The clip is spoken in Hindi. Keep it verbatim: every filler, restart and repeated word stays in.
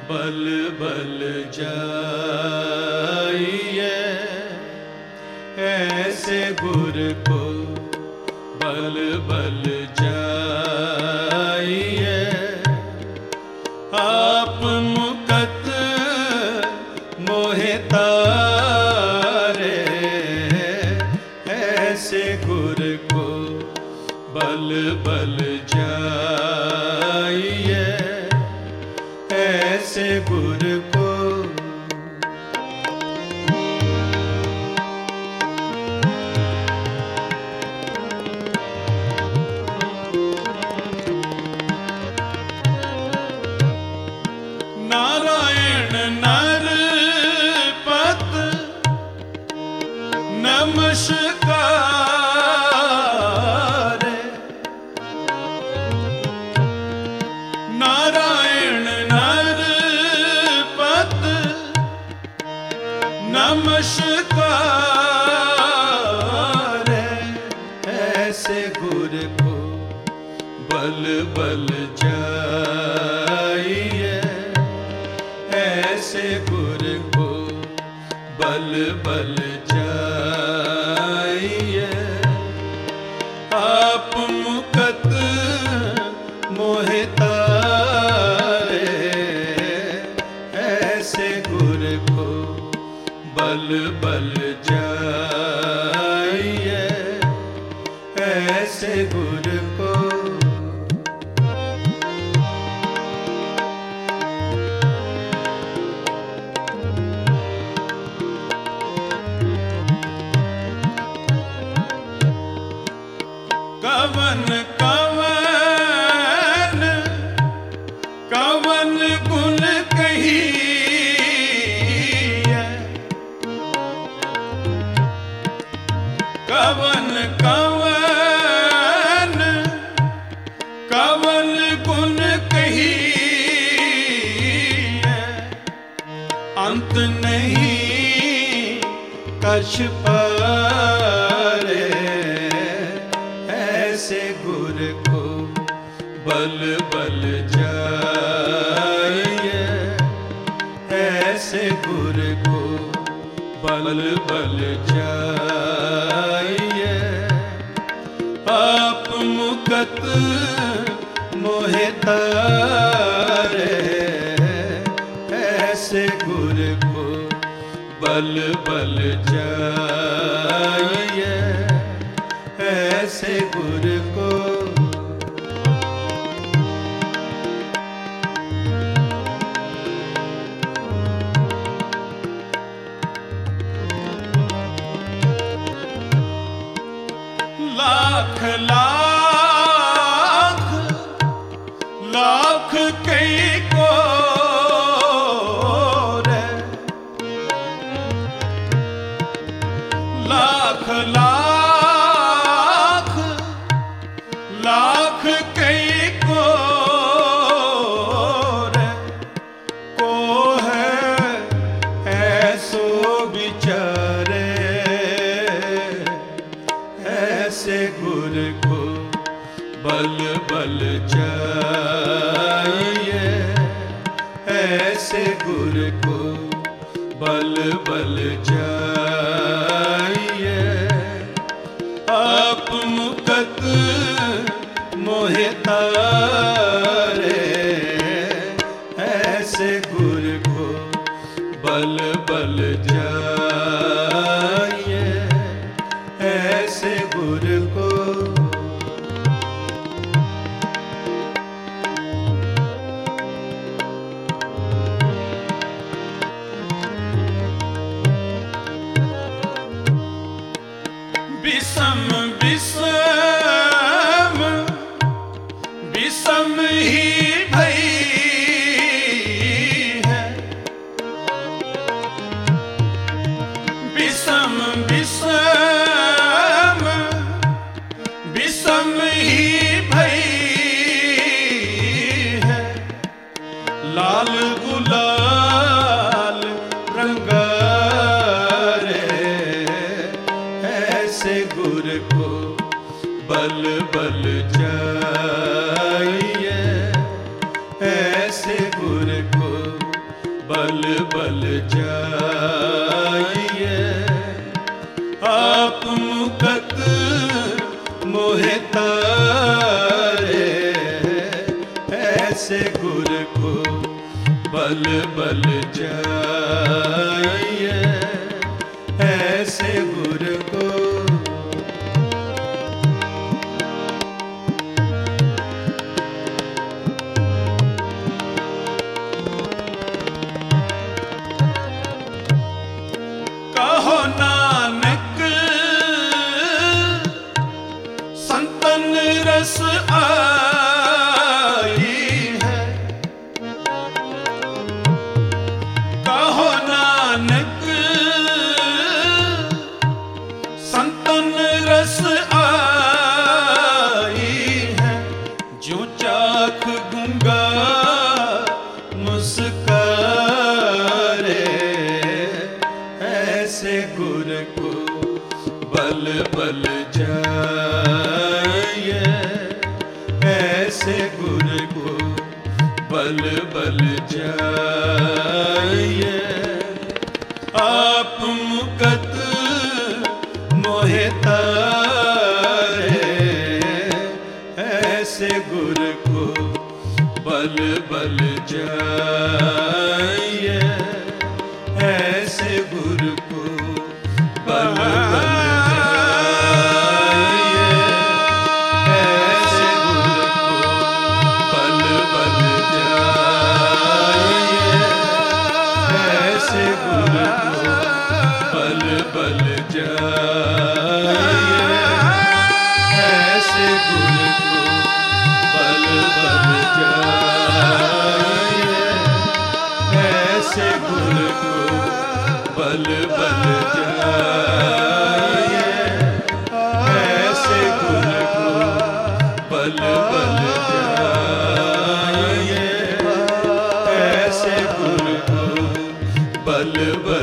बल बल जाइए ऐसे गुर को बल बल जाइए। आप मुकत मोहे तारे ऐसे गुर को बल बल जाइए ऐसे गुर को। नारायण नर पत नमस्कार। नारायण नर पत नमस्कार। ऐसे गुर को बल बल जाइए ऐसे गुर को बल बल जाइए। आप मुकत मोहे तारे ऐसे गुर को बल बल जाइए ऐसे गुर को। कवन कवन कवन गुण कही कवन कवन कवन गुण कही अंत नहीं कछ पारे। ऐसे गुर को बल बल जाइए ऐसे गुर को बल बल जाइए। आप मुकत मोहे तारे ऐसे गुर को बल बल जाइए ऐसे गुर को। लाख लाख लाख कई को रे लाख लाख लाख कई को रे को है ऐसो बिचारे। ऐसे गुर को बल बल जाइए ऐसे गुर को बल बल जाइए। आप मुकत मोहे तारे ऐसे गुर को बल बल जाइए ऐसे गुर को। विषम विषम विषम ही भई है। विषम विषम विषम ही भई है। लाल गुलाल रंगारे ऐसे गुर को बल बल जाइए ऐसे गुर को बल बल जाइए। आप मुकत मोहे तारे, ऐसे गुर को बल बल जाइए, ऐसे गुर को। कहो नानक संतन रस आई है, कहो नानक संतन रस आई है। जो चाख गूंगा मुस्कारे, ऐसे गुर को बल बल जाइए, ऐसे गुर को बल बल जाइए। आप मुकत मोहे तारे, ऐसे गुर को बल बल जाइए, ऐसे गुर को बल बल जाइए, ऐसे गुर को बल बल जाइए, ऐसे गुर को बल बल जाइए, ऐसे गुर को बल बल जाइए, ऐसे गुर को बल बल जाइए, ऐसे गुर को बल बल जाइए, ऐसे गुर को बल बल